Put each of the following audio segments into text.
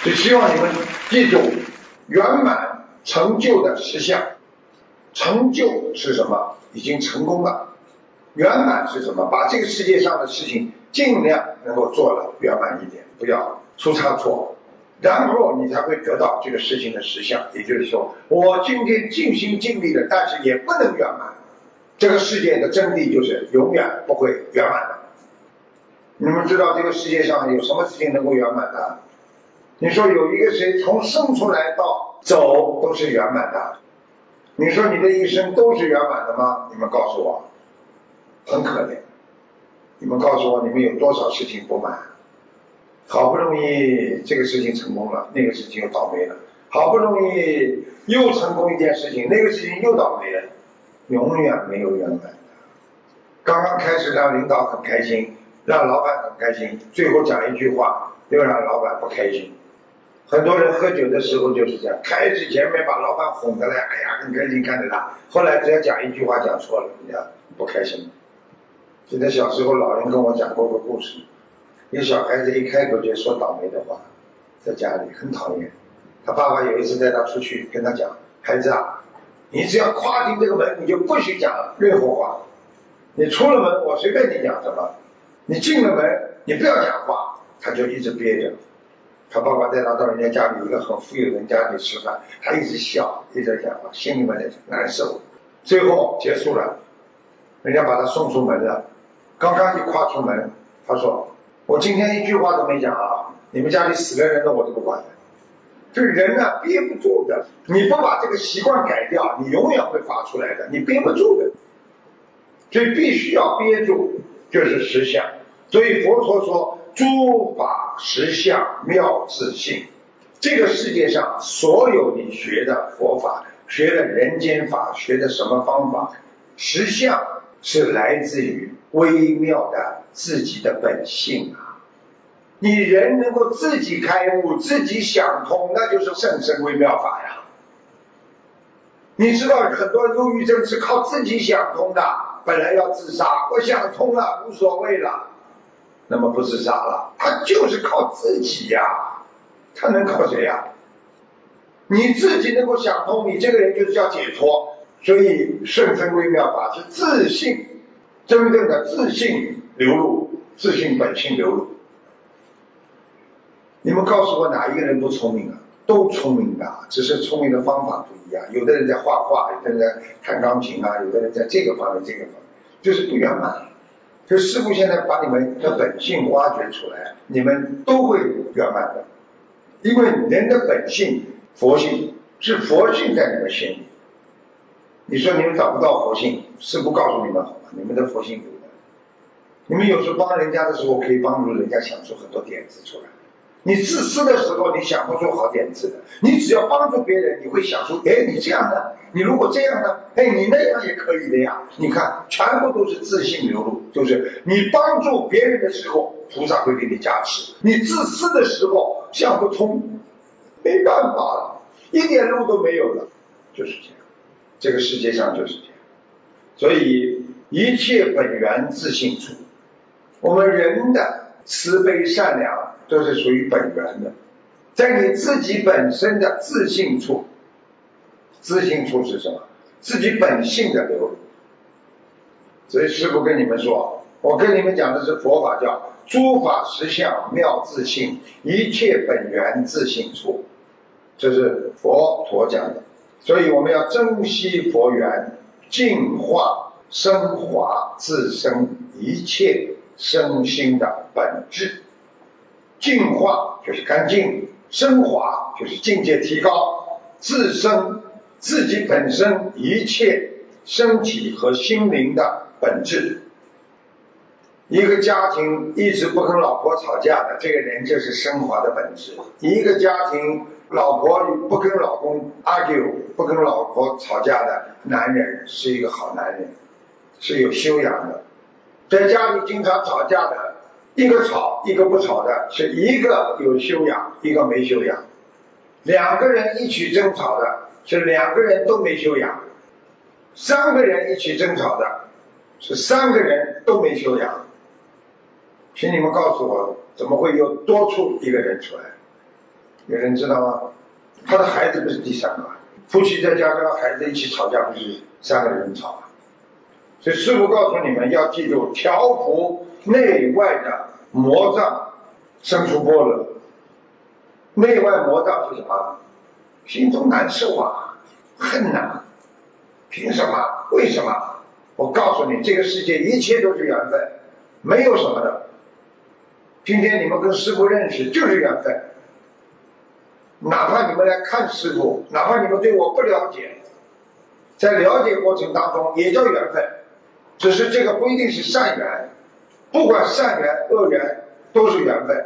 就希望你们记住圆满成就的实相。成就是什么？已经成功了。圆满是什么？把这个世界上的事情尽量能够做了圆满一点，不要出差错，然后你才会得到这个事情的实相。也就是说，我今天尽心尽力了，但是也不能圆满。这个世界的真谛就是永远不会圆满的。你们知道这个世界上有什么事情能够圆满的？你说有一个谁从生出来到走都是圆满的，你说你的一生都是圆满的吗？你们告诉我，很可怜。你们告诉我，你们有多少事情不满？好不容易这个事情成功了，那个事情又倒霉了，好不容易又成功一件事情，那个事情又倒霉了，永远没有圆满的。刚刚开始让领导很开心，让老板很开心，最后讲一句话又让老板不开心。很多人喝酒的时候就是这样，开始前面把老板哄得来，哎呀很开心看着他，后来只要讲一句话讲错了，人家不开心。记得小时候老人跟我讲过个故事，一个小孩子一开口就说倒霉的话，在家里很讨厌。他爸爸有一次带他出去跟他讲，孩子啊，你只要跨进这个门，你就不许讲任何话，你出了门我随便你讲什么，你进了门你不要讲话。他就一直憋着。他爸爸带他到人家家里一个很富有人家里吃饭，他一直笑一直讲话，心里面难受。最后结束了，人家把他送出门了，刚刚一跨出门，他说我今天一句话都没讲啊，你们家里死了人了我都不管的。这人呢憋不住的，你不把这个习惯改掉，你永远会发出来的，你憋不住的，所以必须要憋住，就是实相。所以佛陀说诸法实相妙自性。这个世界上所有你学的佛法，学的人间法，学的什么方法，实相是来自于微妙的自己的本性啊。你人能够自己开悟，自己想通，那就是甚深微妙法呀。你知道很多忧郁症是靠自己想通的，本来要自杀，我想通了无所谓了，那么不自杀了，他就是靠自己呀，他能靠谁呀？你自己能够想通，你这个人就是叫解脱。所以甚深微妙法是自信，真正的自信流露，自信本性流露。你们告诉我哪一个人不聪明啊？都聪明的，只是聪明的方法不一样。有的人在画画，有的人在弹钢琴啊，有的人在这个方面这个方面，就是不圆满。就师父现在把你们的本性挖掘出来，你们都会圆满的。因为人的本性佛性是佛性在你们心里。你说你们找不到佛性，师父告诉你们好吗？你们的佛性有的。你们有时候帮人家的时候，可以帮助人家想出很多点子出来。你自私的时候，你想不出好点子的。你只要帮助别人，你会想出，哎，你这样呢？你如果这样呢？哎，你那样也可以的呀。你看，全部都是自信流露，就是你帮助别人的时候，菩萨会给你加持；你自私的时候想不通，没办法了，一点路都没有了，就是这样。这个世界上就是这样。所以一切本源自性出。我们人的慈悲善良都是属于本源的，在你自己本身的自性处。自性处是什么？自己本性的流露。所以师父跟你们说，我跟你们讲的是佛法，叫诸法实相妙自性，一切本源自性处，这是佛陀讲的。所以我们要珍惜佛缘，净化升华自身一切身心的本质。净化就是干净，升华就是境界提高，自身自己本身一切身体和心灵的本质。一个家庭一直不跟老婆吵架的，这个人就是升华的本质。一个家庭老婆不跟老公 argue， 不跟老婆吵架的男人是一个好男人，是有修养的。在家里经常吵架的，一个吵一个不吵的，是一个有修养一个没修养。两个人一起争吵的，是两个人都没修养。三个人一起争吵的，是三个人都没修养。请你们告诉我，怎么会有多出一个人出来？ 有人知道吗？他的孩子不是第三个，夫妻在家跟孩子一起吵架，不是三个人吵啊。所以师父告诉你们要记住，调伏内外的魔障，生出般若。内外魔障是什么？心中难受啊，恨啊，凭什么？为什么？我告诉你，这个世界一切都是缘分，没有什么的。今天你们跟师父认识就是缘分，哪怕你们来看师父，哪怕你们对我不了解，在了解过程当中也叫缘分，只是这个不一定是善缘，不管善缘恶缘都是缘分。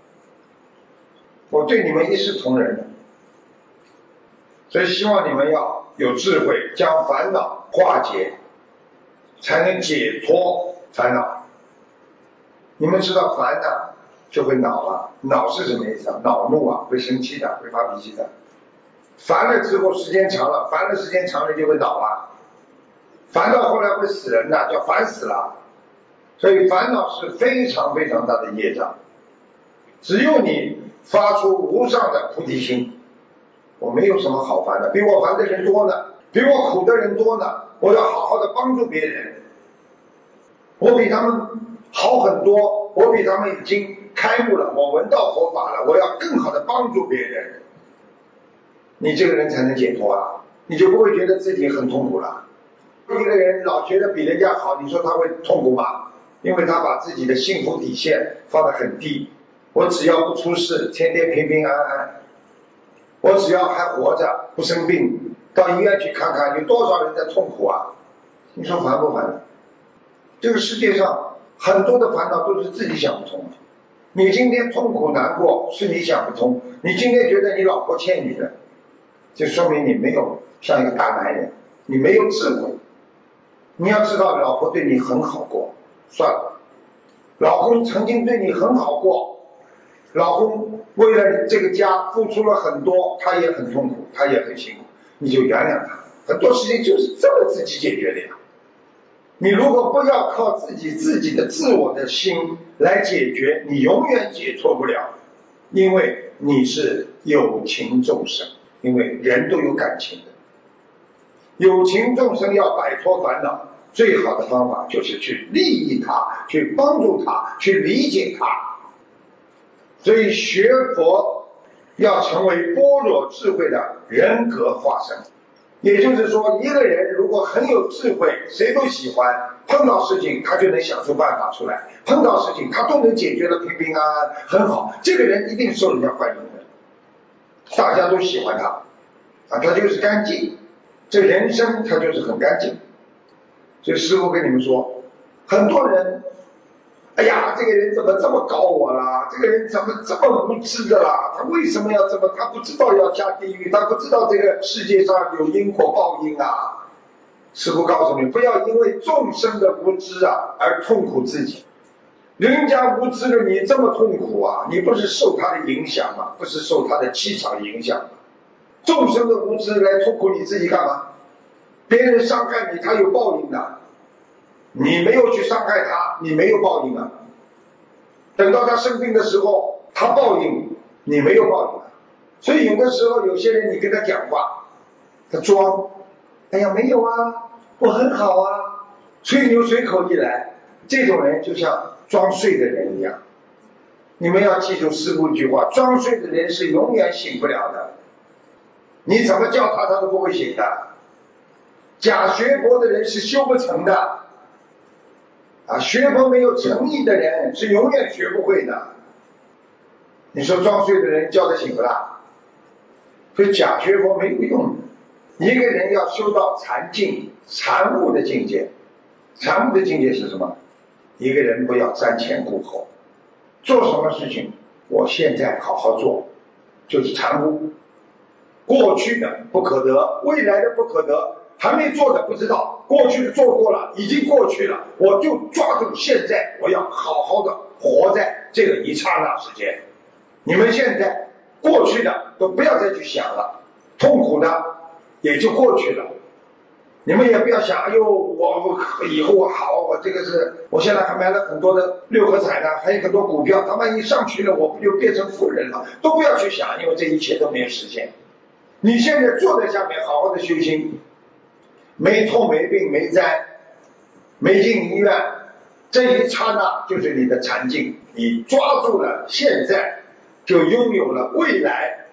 我对你们一视同仁的，所以希望你们要有智慧，将烦恼化解，才能解脱烦恼。你们知道烦恼就会恼啊，恼是什么意思啊？恼怒啊，会生气的，会发脾气的。烦了之后时间长了，烦了时间长了就会恼啊，烦到后来会死人的，叫烦死了。所以烦恼是非常非常大的业障，只有你发出无上的菩提心，我没有什么好烦的，比我烦的人多呢，比我苦的人多呢，我要好好的帮助别人，我比他们好很多，我比他们已经开悟了，我闻到佛法了，我要更好的帮助别人，你这个人才能解脱啊，你就不会觉得自己很痛苦了。一个人老觉得比人家好，你说他会痛苦吗？因为他把自己的幸福底线放得很低，我只要不出事，天天平平安安，我只要还活着不生病，到医院去看看，有多少人在痛苦啊？你说烦不烦？这个世界上很多的烦恼都是自己想不通的。你今天痛苦难过是你想不通，你今天觉得你老婆欠你的，就说明你没有像一个大男人，你没有智慧。你要知道老婆对你很好过，算了，老公曾经对你很好过，老公为了这个家付出了很多，他也很痛苦，他也很辛苦，你就原谅他。很多事情就是这么自己解决的呀。你如果不要靠自己的自我的心来解决，你永远解脱不了，因为你是有情众生，因为人都有感情的。有情众生要摆脱烦恼，最好的方法就是去利益他，去帮助他，去理解他。所以学佛要成为般若智慧的人格化身。也就是说，一个人如果很有智慧，谁都喜欢，碰到事情他就能想出办法出来，碰到事情他都能解决得平平安安，很好，这个人一定受人家欢迎的，大家都喜欢他啊，他就是干净，这人生他就是很干净。所以师父跟你们说，很多人哎呀，这个人怎么这么搞我啦？这个人怎么这么无知的啦？他为什么要这么？他不知道要下地狱，他不知道这个世界上有因果报应啊！师父告诉你，不要因为众生的无知啊而痛苦自己。人家无知了，你这么痛苦啊？你不是受他的影响吗？不是受他的气场影响吗？众生的无知来痛苦你自己干嘛？别人伤害你，他有报应的。你没有去伤害他，你没有报应啊。等到他生病的时候，他报应，你没有报应啊。所以有的时候有些人你跟他讲话，他装，哎呀没有啊，我很好啊，吹牛随口一来，这种人就像装睡的人一样。你们要记住师父一句话，装睡的人是永远醒不了的，你怎么叫他他都不会醒的。假学佛的人是修不成的啊，学佛没有诚意的人是永远学不会的。你说装睡的人叫得醒不啦？所以假学佛没有用。一个人要修到禅境、禅悟的境界，禅悟的境界是什么？一个人不要瞻前顾后，做什么事情我现在好好做，就是禅悟。过去的不可得，未来的不可得，还没做的不知道，过去的做过了，已经过去了，我就抓住现在，我要好好的活在这个一刹那时间。你们现在过去的都不要再去想了，痛苦的也就过去了， 你们也不要想，哎呦，我以后我好，我这个是，我现在还买了很多的六合彩呢，还有很多股票，他万一上去了，我不就变成富人了？都不要去想，因为这一切都没有实现。你现在坐在下面好好的修心，没痛没病没灾，没进医院，这一刹那就是你的禅境，你抓住了现在，就拥有了未来